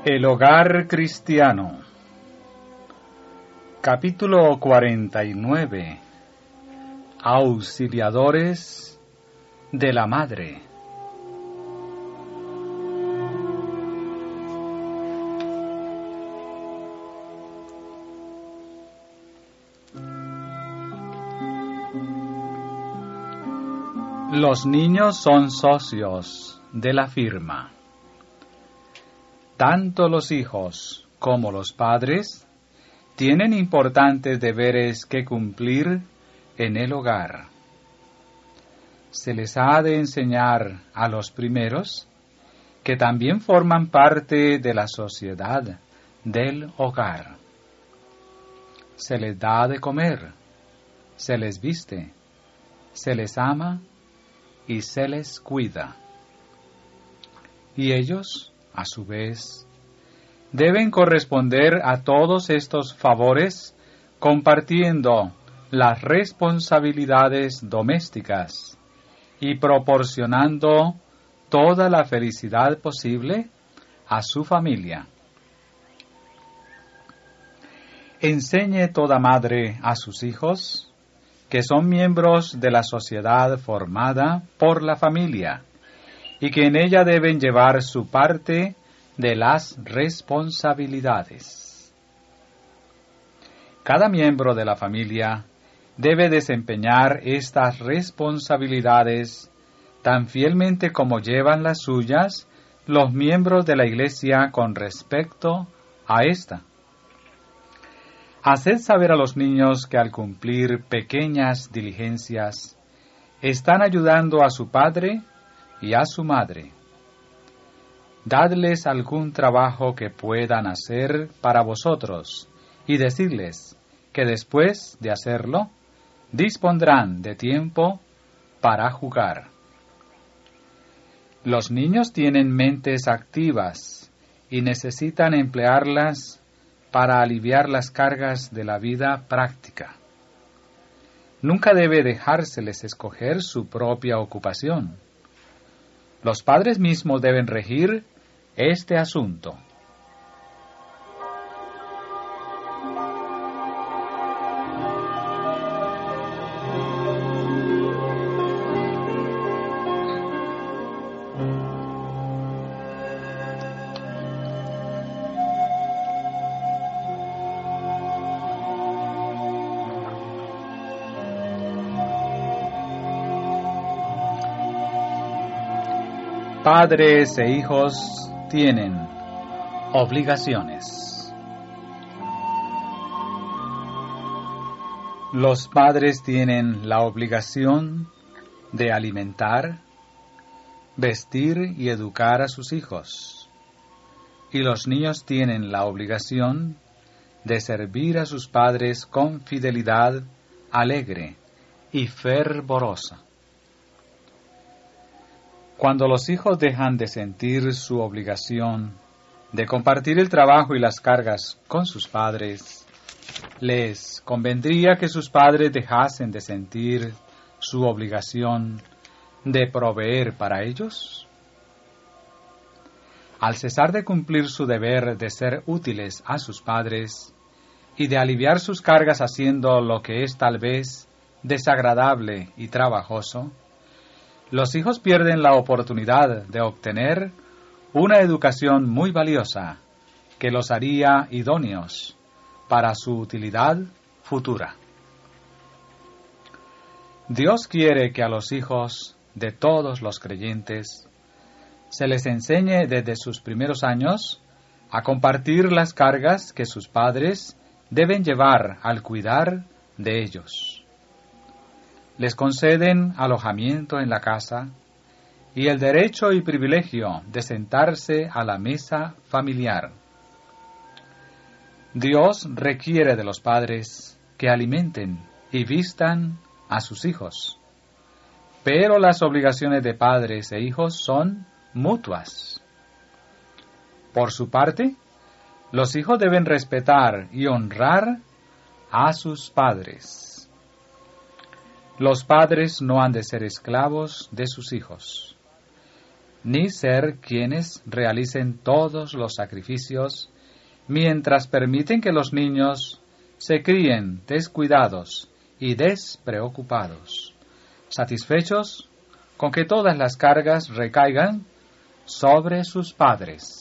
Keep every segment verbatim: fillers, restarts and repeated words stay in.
El hogar cristiano. Capítulo cuarenta y nueve. Auxiliadores de la Madre. Los niños son socios de la firma. Tanto los hijos como los padres tienen importantes deberes que cumplir en el hogar. Se les ha de enseñar a los primeros que también forman parte de la sociedad del hogar. Se les da de comer, se les viste, se les ama y se les cuida. Y ellos, a su vez, deben corresponder a todos estos favores compartiendo las responsabilidades domésticas y proporcionando toda la felicidad posible a su familia. Enseñe toda madre a sus hijos que son miembros de la sociedad formada por la familia y que en ella deben llevar su parte de las responsabilidades. Cada miembro de la familia debe desempeñar estas responsabilidades tan fielmente como llevan las suyas los miembros de la Iglesia con respecto a esta. Haced saber a los niños que al cumplir pequeñas diligencias están ayudando a su padre y a su madre. Dadles algún trabajo que puedan hacer para vosotros y decidles que después de hacerlo dispondrán de tiempo para jugar. Los niños tienen mentes activas y necesitan emplearlas para aliviar las cargas de la vida práctica. Nunca debe dejárseles escoger su propia ocupación. Los padres mismos deben regir este asunto. Padres e hijos tienen obligaciones. Los padres tienen la obligación de alimentar, vestir y educar a sus hijos. Y los niños tienen la obligación de servir a sus padres con fidelidad alegre y fervorosa. Cuando los hijos dejan de sentir su obligación de compartir el trabajo y las cargas con sus padres, les convendría que sus padres dejasen de sentir su obligación de proveer para ellos. Al cesar de cumplir su deber de ser útiles a sus padres y de aliviar sus cargas haciendo lo que es tal vez desagradable y trabajoso, los hijos pierden la oportunidad de obtener una educación muy valiosa que los haría idóneos para su utilidad futura. Dios quiere que a los hijos de todos los creyentes se les enseñe desde sus primeros años a compartir las cargas que sus padres deben llevar al cuidar de ellos. Les conceden alojamiento en la casa y el derecho y privilegio de sentarse a la mesa familiar. Dios requiere de los padres que alimenten y vistan a sus hijos, pero las obligaciones de padres e hijos son mutuas. Por su parte, los hijos deben respetar y honrar a sus padres. Los padres no han de ser esclavos de sus hijos. ni ser quienes realicen todos los sacrificios, mientras permiten que los niños se críen descuidados y despreocupados, satisfechos con que todas las cargas recaigan sobre sus padres.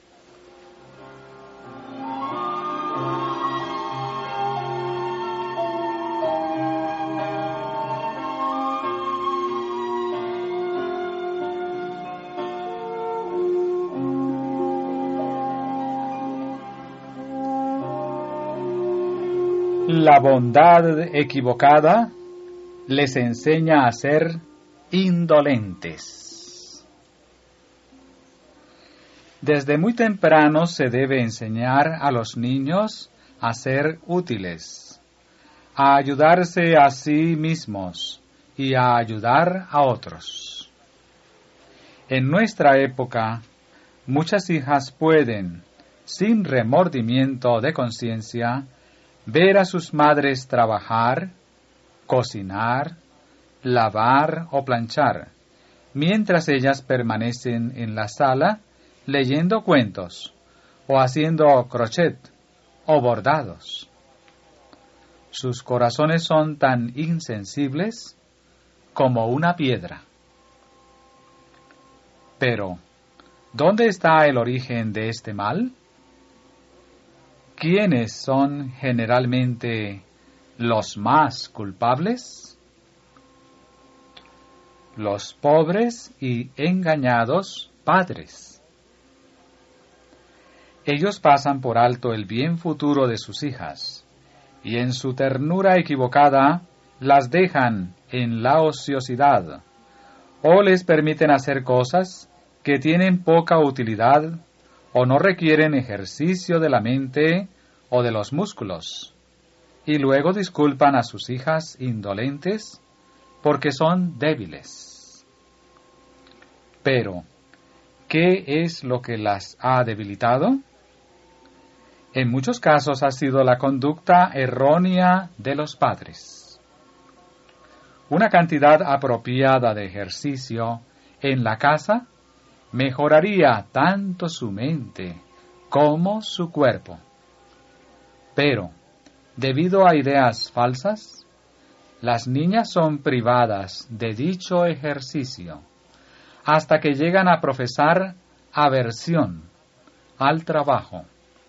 La bondad equivocada les enseña a ser indolentes. Desde muy temprano se debe enseñar a los niños a ser útiles, a ayudarse a sí mismos y a ayudar a otros. En nuestra época, muchas hijas pueden, sin remordimiento de conciencia, ver a sus madres trabajar, cocinar, lavar o planchar, mientras ellas permanecen en la sala leyendo cuentos o haciendo crochet o bordados. Sus corazones son tan insensibles como una piedra. Pero, ¿dónde está el origen de este mal? ¿Quiénes son generalmente los más culpables? Los pobres y engañados padres. Ellos pasan por alto el bien futuro de sus hijas, y en su ternura equivocada las dejan en la ociosidad, o les permiten hacer cosas que tienen poca utilidad o no requieren ejercicio de la mente o de los músculos, y luego disculpan a sus hijas indolentes porque son débiles. Pero, ¿qué es lo que las ha debilitado? En muchos casos ha sido la conducta errónea de los padres. Una cantidad apropiada de ejercicio en la casa mejoraría tanto su mente como su cuerpo. Pero, debido a ideas falsas, las niñas son privadas de dicho ejercicio hasta que llegan a profesar aversión al trabajo.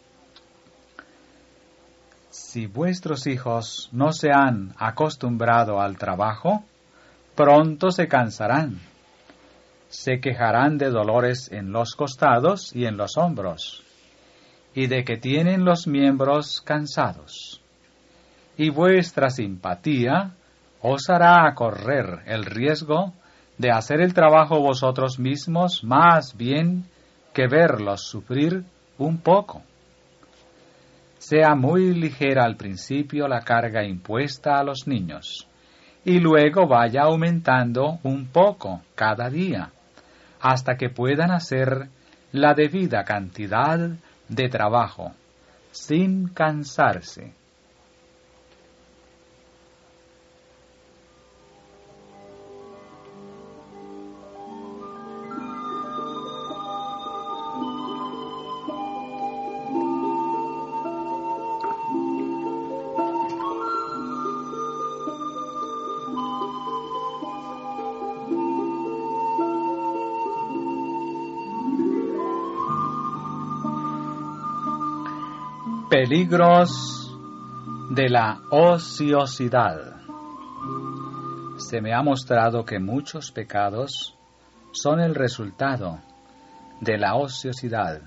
Si vuestros hijos no se han acostumbrado al trabajo, pronto se cansarán. Se quejarán de dolores en los costados y en los hombros, y de que tienen los miembros cansados. Y vuestra simpatía os hará correr el riesgo de hacer el trabajo vosotros mismos más bien que verlos sufrir un poco. Sea muy ligera al principio la carga impuesta a los niños, y luego vaya aumentando un poco cada día, hasta que puedan hacer la debida cantidad de trabajo, sin cansarse. Peligros de la ociosidad. Se me ha mostrado que muchos pecados son el resultado de la ociosidad.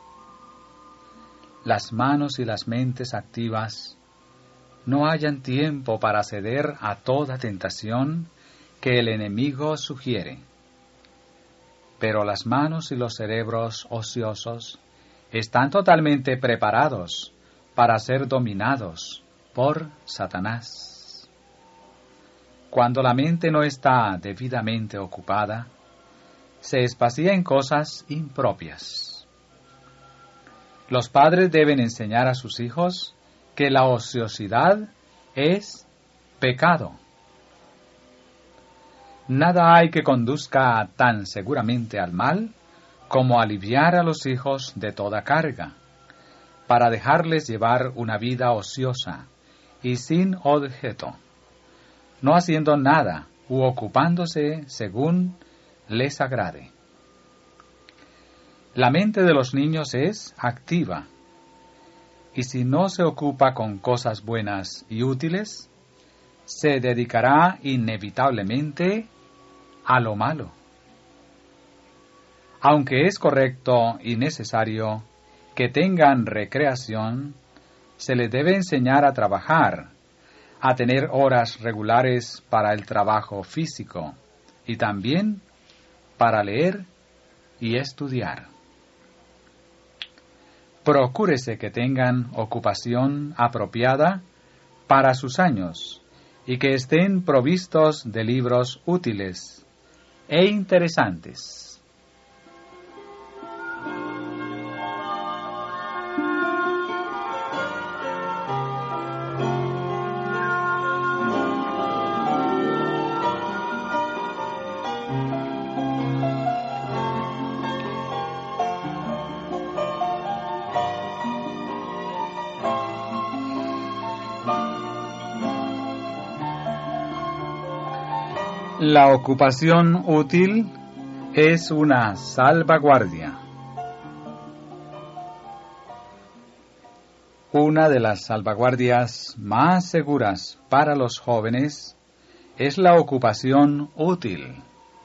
Las manos y las mentes activas no hallan tiempo para ceder a toda tentación que el enemigo sugiere. Pero las manos y los cerebros ociosos están totalmente preparados para ser dominados por Satanás. Cuando la mente no está debidamente ocupada, se espacía en cosas impropias. Los padres deben enseñar a sus hijos que la ociosidad es pecado. Nada hay que conduzca tan seguramente al mal como aliviar a los hijos de toda carga, para dejarles llevar una vida ociosa y sin objeto, no haciendo nada u ocupándose según les agrade. La mente de los niños es activa, y si no se ocupa con cosas buenas y útiles, se dedicará inevitablemente a lo malo. Aunque es correcto y necesario que tengan recreación, se les debe enseñar a trabajar, a tener horas regulares para el trabajo físico y también para leer y estudiar. Procúrese que tengan ocupación apropiada para sus años y que estén provistos de libros útiles e interesantes. La ocupación útil es una salvaguardia. Una de las salvaguardias más seguras para los jóvenes es la ocupación útil.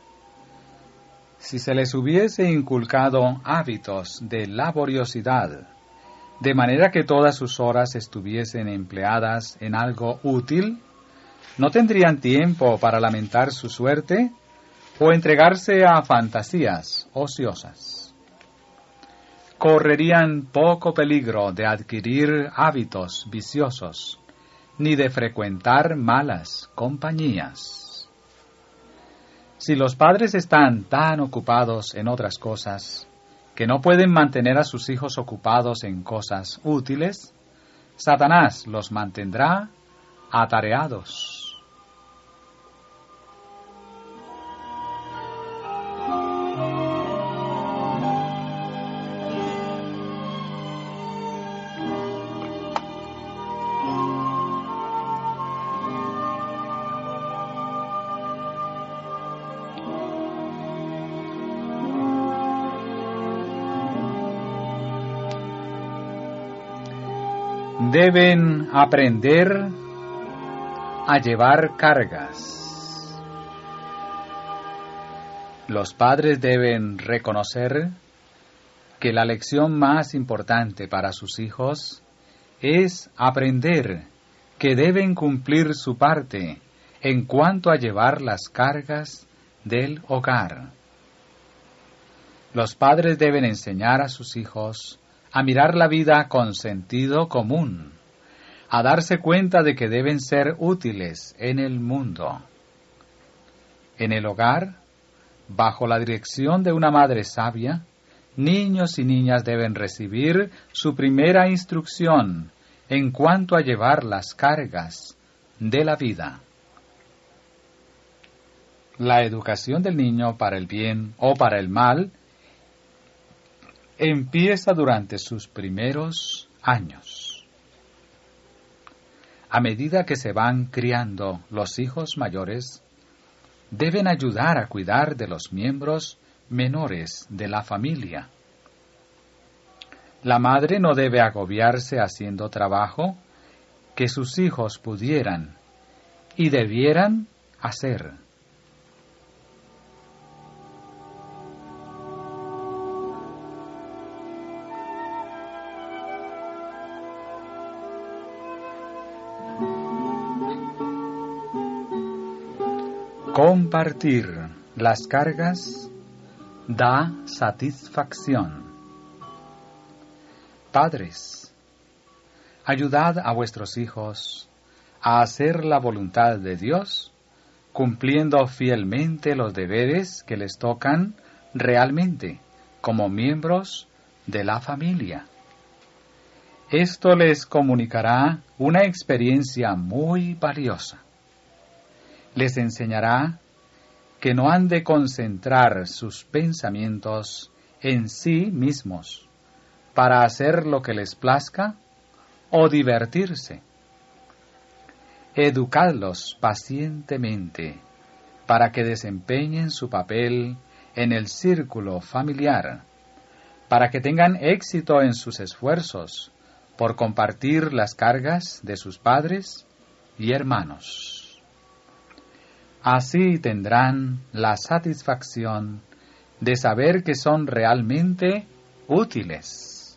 Si se les hubiese inculcado hábitos de laboriosidad, de manera que todas sus horas estuviesen empleadas en algo útil, no tendrían tiempo para lamentar su suerte o entregarse a fantasías ociosas. Correrían poco peligro de adquirir hábitos viciosos, ni de frecuentar malas compañías. Si los padres están tan ocupados en otras cosas que no pueden mantener a sus hijos ocupados en cosas útiles, Satanás los mantendrá atareados. Deben aprender a llevar cargas. Los padres deben reconocer que la lección más importante para sus hijos es aprender que deben cumplir su parte en cuanto a llevar las cargas del hogar. Los padres deben enseñar a sus hijos a mirar la vida con sentido común, a darse cuenta de que deben ser útiles en el mundo. En el hogar, bajo la dirección de una madre sabia, niños y niñas deben recibir su primera instrucción en cuanto a llevar las cargas de la vida. La educación del niño para el bien o para el mal empieza durante sus primeros años. A medida que se van criando los hijos mayores, deben ayudar a cuidar de los miembros menores de la familia. La madre no debe agobiarse haciendo trabajo que sus hijos pudieran y debieran hacer. Compartir las cargas da satisfacción. Padres, ayudad a vuestros hijos a hacer la voluntad de Dios, cumpliendo fielmente los deberes que les tocan realmente como miembros de la familia. Esto les comunicará una experiencia muy valiosa. Les enseñará que no han de concentrar sus pensamientos en sí mismos para hacer lo que les plazca o divertirse. Educadlos pacientemente para que desempeñen su papel en el círculo familiar, para que tengan éxito en sus esfuerzos por compartir las cargas de sus padres y hermanos. Así tendrán la satisfacción de saber que son realmente útiles.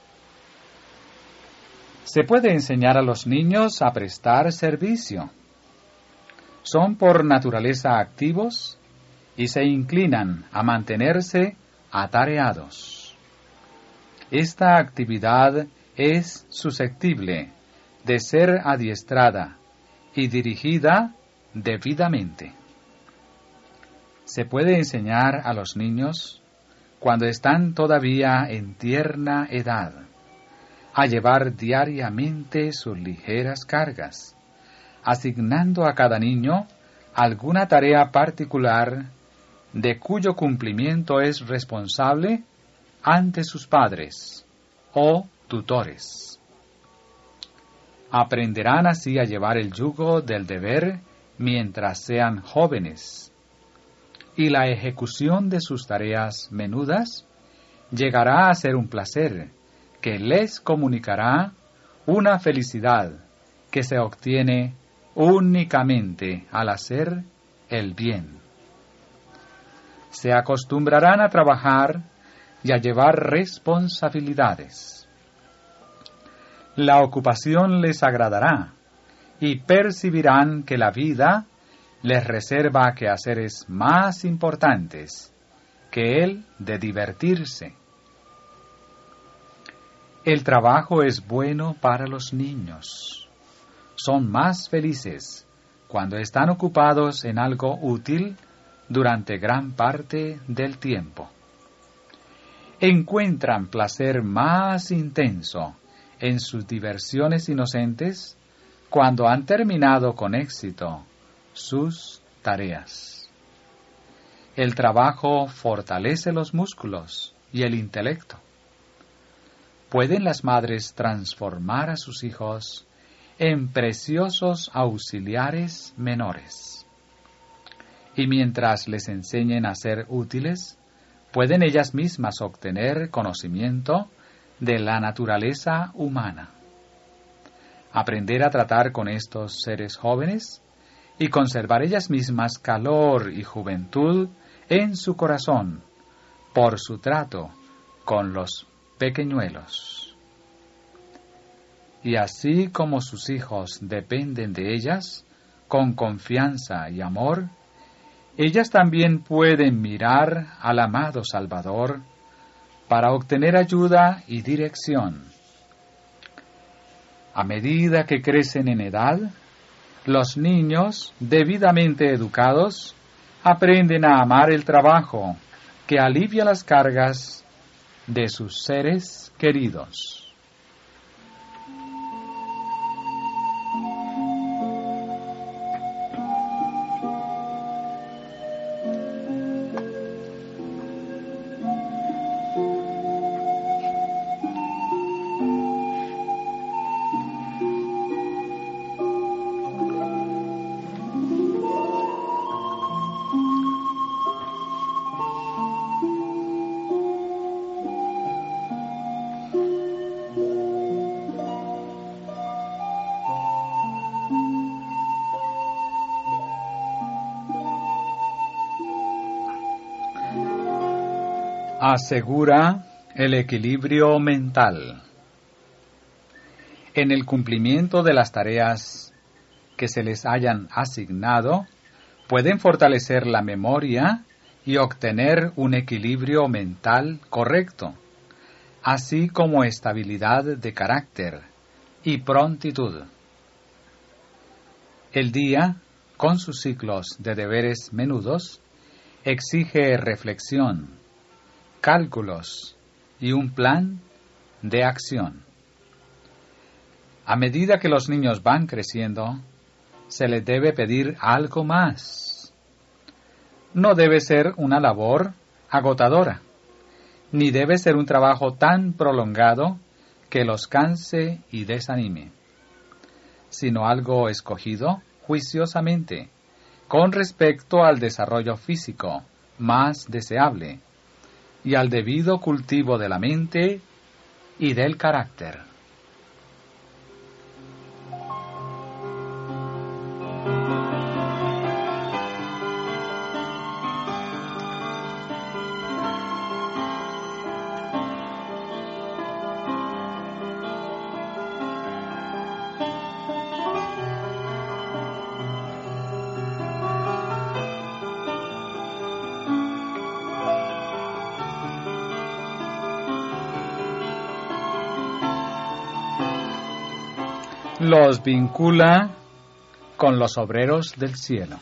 Se puede enseñar a los niños a prestar servicio. Son por naturaleza activos y se inclinan a mantenerse atareados. Esta actividad es susceptible de ser adiestrada y dirigida debidamente. Se puede enseñar a los niños, cuando están todavía en tierna edad, a llevar diariamente sus ligeras cargas, asignando a cada niño alguna tarea particular de cuyo cumplimiento es responsable ante sus padres o tutores. Aprenderán así a llevar el yugo del deber mientras sean jóvenes, y la ejecución de sus tareas menudas llegará a ser un placer que les comunicará una felicidad que se obtiene únicamente al hacer el bien. Se acostumbrarán a trabajar y a llevar responsabilidades. La ocupación les agradará y percibirán que la vida les reserva quehaceres más importantes que el de divertirse. El trabajo es bueno para los niños. Son más felices cuando están ocupados en algo útil durante gran parte del tiempo. Encuentran placer más intenso en sus diversiones inocentes cuando han terminado con éxito sus tareas. El trabajo fortalece los músculos y el intelecto. ¿Pueden las madres transformar a sus hijos en preciosos auxiliares menores? Y mientras les enseñen a ser útiles, pueden ellas mismas obtener conocimiento de la naturaleza humana. Aprender a tratar con estos seres jóvenes y conservar ellas mismas calor y juventud en su corazón por su trato con los pequeñuelos. Y así como sus hijos dependen de ellas con confianza y amor, ellas también pueden mirar al amado Salvador para obtener ayuda y dirección. A medida que crecen en edad, los niños, debidamente educados, aprenden a amar el trabajo que alivia las cargas de sus seres queridos. Asegura el equilibrio mental. En el cumplimiento de las tareas que se les hayan asignado, pueden fortalecer la memoria y obtener un equilibrio mental correcto, así como estabilidad de carácter y prontitud. El día, con sus ciclos de deberes menudos, exige reflexión, cálculos y un plan de acción. A medida que los niños van creciendo, se les debe pedir algo más. no debe ser una labor agotadora, ni debe ser un trabajo tan prolongado que los canse y desanime, sino algo escogido juiciosamente con respecto al desarrollo físico más deseable y al debido cultivo de la mente y del carácter. Los vincula con los obreros del cielo.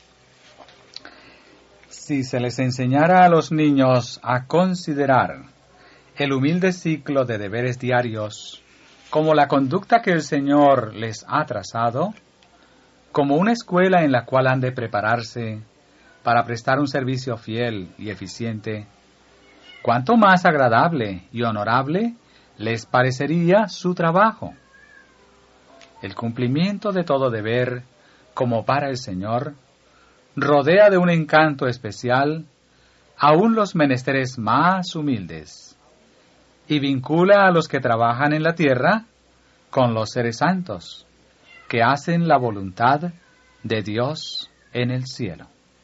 Si se les enseñara a los niños a considerar el humilde ciclo de deberes diarios como la conducta que el Señor les ha trazado, como una escuela en la cual han de prepararse para prestar un servicio fiel y eficiente, cuánto más agradable y honorable les parecería su trabajo. El cumplimiento de todo deber, como para el Señor, rodea de un encanto especial aún los menesteres más humildes, y vincula a los que trabajan en la tierra con los seres santos, que hacen la voluntad de Dios en el cielo.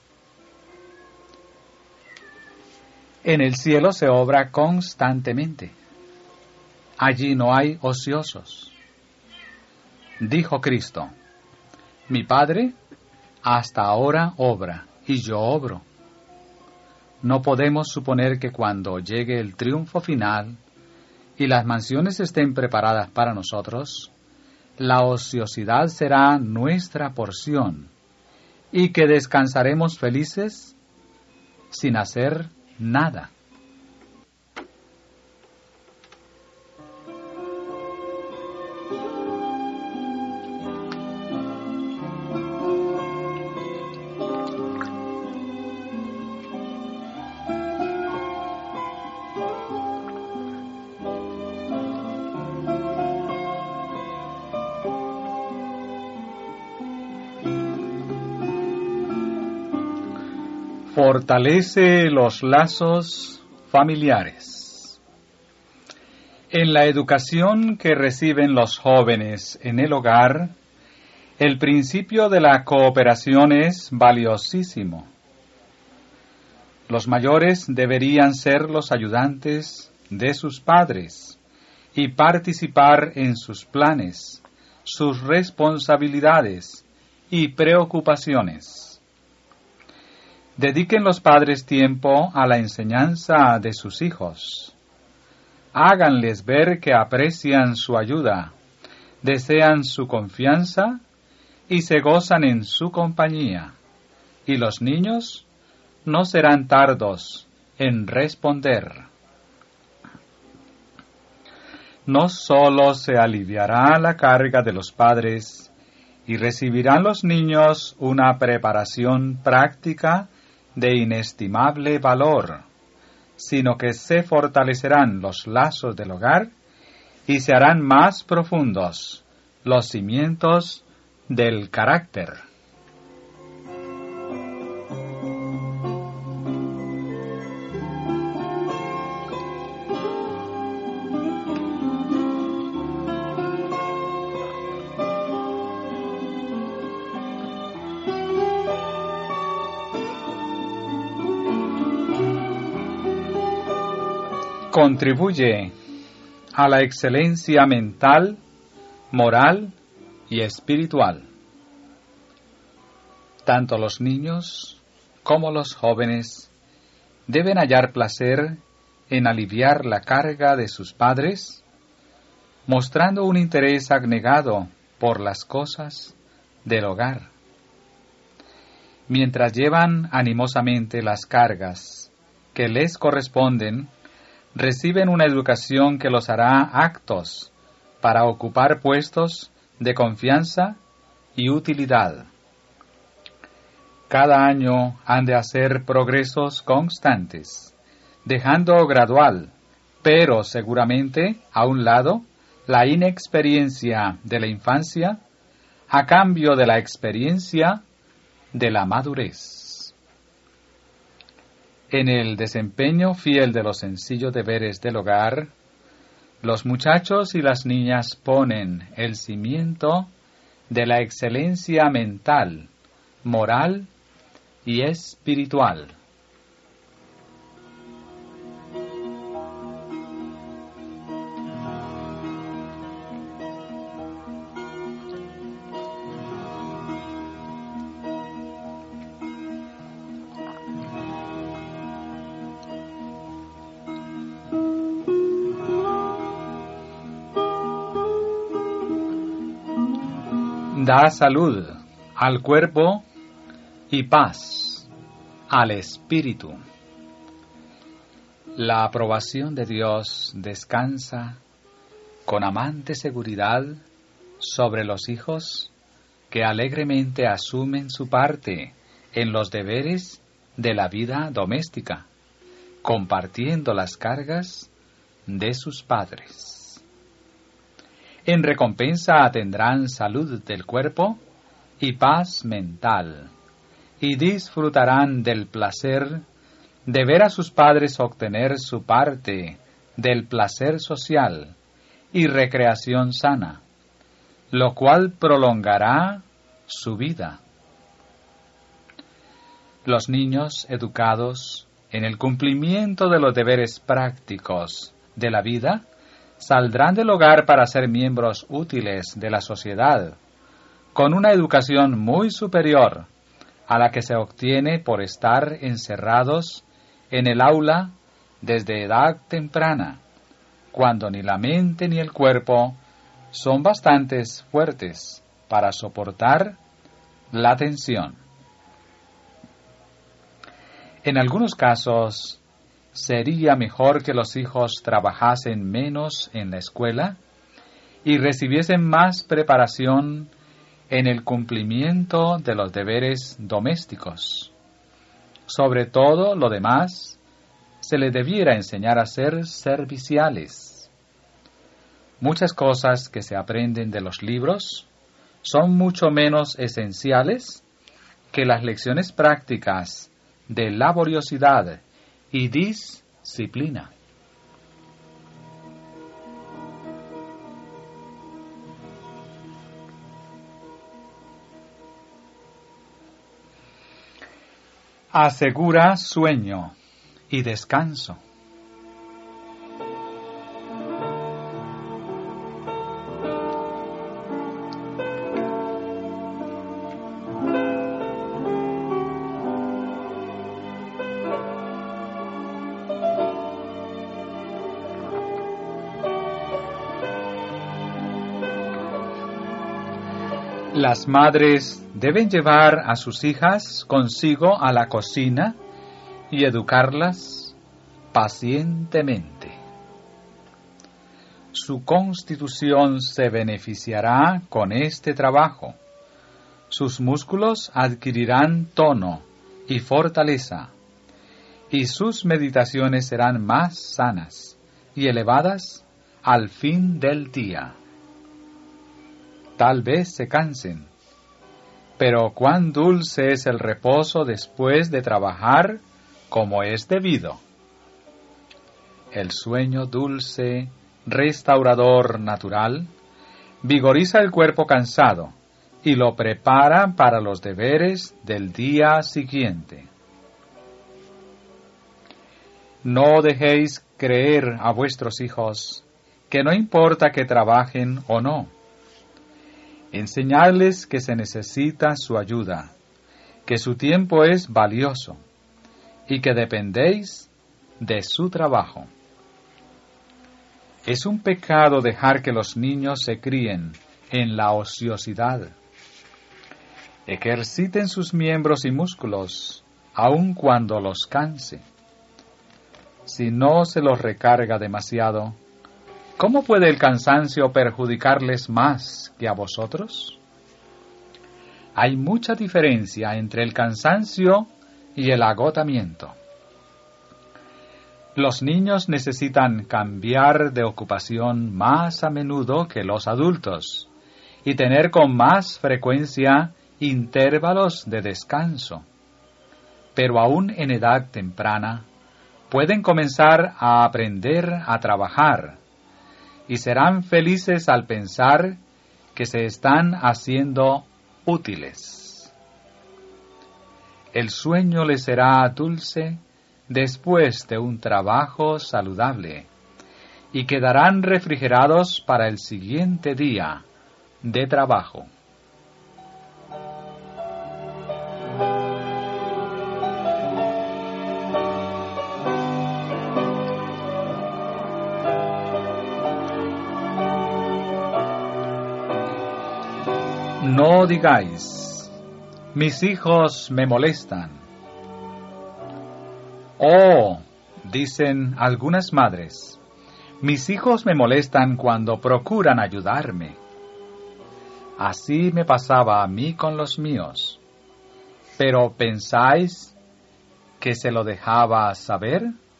En el cielo se obra constantemente. Allí no hay ociosos. Dijo Cristo: mi Padre hasta ahora obra, y yo obro. No podemos suponer que cuando llegue el triunfo final y las mansiones estén preparadas para nosotros, la ociosidad será nuestra porción y que descansaremos felices sin hacer nada. Fortalece los lazos familiares. En la educación que reciben los jóvenes en el hogar, el principio de la cooperación es valiosísimo. Los mayores deberían ser los ayudantes de sus padres y participar en sus planes, sus responsabilidades y preocupaciones. Dediquen los padres tiempo a la enseñanza de sus hijos. Háganles ver que aprecian su ayuda, desean su confianza y se gozan en su compañía. Y los niños no serán tardos en responder. No sólo se aliviará la carga de los padres y recibirán los niños una preparación práctica de inestimable valor, sino que se fortalecerán los lazos del hogar y se harán más profundos los cimientos del carácter. Contribuye a la excelencia mental, moral y espiritual. Tanto los niños como los jóvenes deben hallar placer en aliviar la carga de sus padres, mostrando un interés abnegado por las cosas del hogar. Mientras llevan animosamente las cargas que les corresponden, reciben una educación que los hará aptos para ocupar puestos de confianza y utilidad. cada año han de hacer progresos constantes, dejando gradual, pero seguramente a un lado, la inexperiencia de la infancia a cambio de la experiencia de la madurez. En el desempeño fiel de los sencillos deberes del hogar, los muchachos y las niñas ponen el cimiento de la excelencia mental, moral y espiritual. Da salud al cuerpo y paz al espíritu. La aprobación de Dios descansa con amante seguridad sobre los hijos que alegremente asumen su parte en los deberes de la vida doméstica, compartiendo las cargas de sus padres. En recompensa tendrán salud del cuerpo y paz mental, y disfrutarán del placer de ver a sus padres obtener su parte del placer social y recreación sana, lo cual prolongará su vida. Los niños educados en el cumplimiento de los deberes prácticos de la vida saldrán del hogar para ser miembros útiles de la sociedad, con una educación muy superior a la que se obtiene por estar encerrados en el aula desde edad temprana, cuando ni la mente ni el cuerpo son bastante fuertes para soportar la tensión. En algunos casos, sería mejor que los hijos trabajasen menos en la escuela y recibiesen más preparación en el cumplimiento de los deberes domésticos. Sobre todo lo demás, se les debiera enseñar a ser serviciales. Muchas cosas que se aprenden de los libros son mucho menos esenciales que las lecciones prácticas de laboriosidad y disciplina. Asegura sueño y descanso. Las madres deben llevar a sus hijas consigo a la cocina y educarlas pacientemente. Su constitución se beneficiará con este trabajo. Sus músculos adquirirán tono y fortaleza, y sus meditaciones serán más sanas y elevadas al fin del día. Tal vez se cansen, pero cuán dulce es el reposo después de trabajar como es debido. El sueño dulce, restaurador natural, vigoriza el cuerpo cansado y lo prepara para los deberes del día siguiente. No dejéis creer a vuestros hijos que no importa que trabajen o no. Enseñadles que se necesita su ayuda, que su tiempo es valioso y que dependéis de su trabajo. Es un pecado dejar que los niños se críen en la ociosidad. Ejerciten sus miembros y músculos, aun cuando los canse. Si no se los recarga demasiado, ¿cómo puede el cansancio perjudicarles más que a vosotros? Hay mucha diferencia entre el cansancio y el agotamiento. Los niños necesitan cambiar de ocupación más a menudo que los adultos y tener con más frecuencia intervalos de descanso. Pero aún en edad temprana, pueden comenzar a aprender a trabajar y serán felices al pensar que se están haciendo útiles. El sueño les será dulce después de un trabajo saludable y quedarán refrigerados para el siguiente día de trabajo. No digáis, mis hijos me molestan. Oh, dicen algunas madres, mis hijos me molestan cuando procuran ayudarme. Así me pasaba a mí con los míos. ¿Pero pensáis que se lo dejaba saber?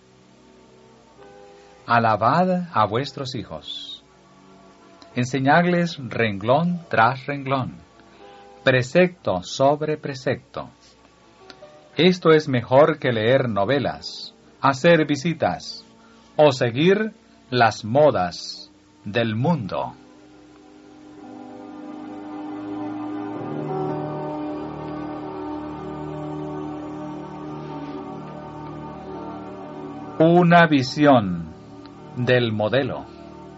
Alabad a vuestros hijos. Enseñadles renglón tras renglón, precepto sobre precepto. Esto es mejor que leer novelas, hacer visitas o seguir las modas del mundo. Una visión del modelo.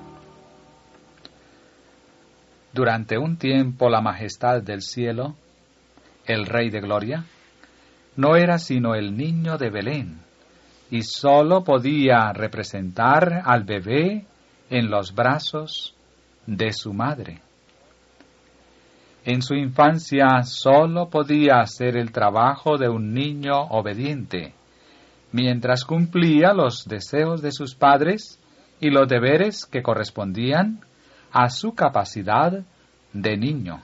Durante un tiempo la majestad del cielo, el Rey de Gloria, no era sino el niño de Belén, y sólo podía representar al bebé en los brazos de su madre. En su infancia sólo podía hacer el trabajo de un niño obediente, mientras cumplía los deseos de sus padres y los deberes que correspondían a su capacidad de niño.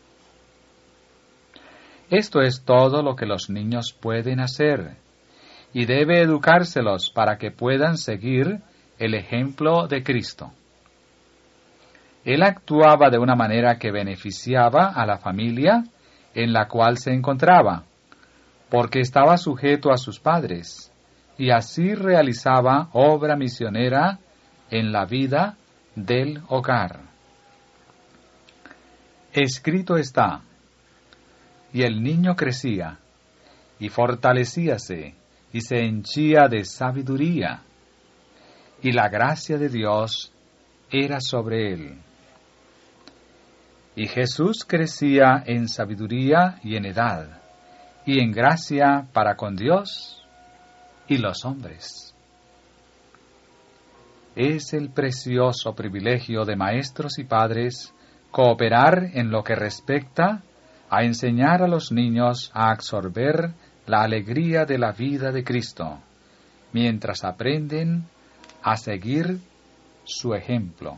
Esto es todo lo que los niños pueden hacer, y debe educárselos para que puedan seguir el ejemplo de Cristo. Él actuaba de una manera que beneficiaba a la familia en la cual se encontraba, porque estaba sujeto a sus padres, y así realizaba obra misionera en la vida del hogar. Escrito está, y el niño crecía, y fortalecíase, y se henchía de sabiduría, y la gracia de Dios era sobre él. Y Jesús crecía en sabiduría y en edad, y en gracia para con Dios y los hombres. Es el precioso privilegio de maestros y padres cooperar en lo que respecta a enseñar a los niños a absorber la alegría de la vida de Cristo, mientras aprenden a seguir su ejemplo.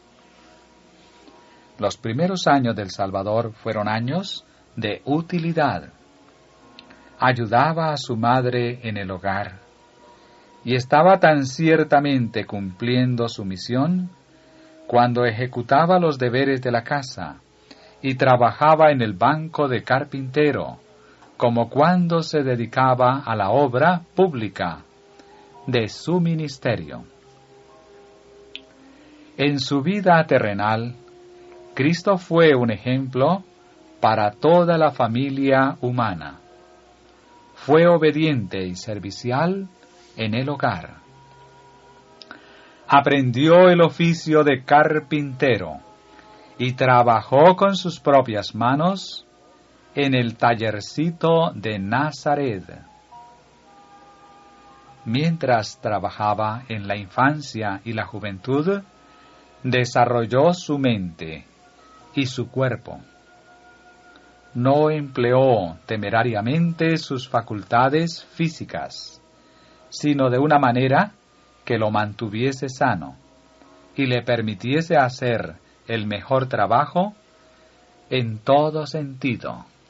Los primeros años del Salvador fueron años de utilidad. Ayudaba a su madre en el hogar, y estaba tan ciertamente cumpliendo su misión cuando ejecutaba los deberes de la casa y trabajaba en el banco de carpintero, como cuando se dedicaba a la obra pública de su ministerio. En su vida terrenal, Cristo fue un ejemplo para toda la familia humana. Fue obediente y servicial en el hogar. Aprendió el oficio de carpintero y trabajó con sus propias manos en el tallercito de Nazaret. Mientras trabajaba en la infancia y la juventud, desarrolló su mente y su cuerpo. No empleó temerariamente sus facultades físicas, sino de una manera que lo mantuviese sano y le permitiese hacer el mejor trabajo en todo sentido.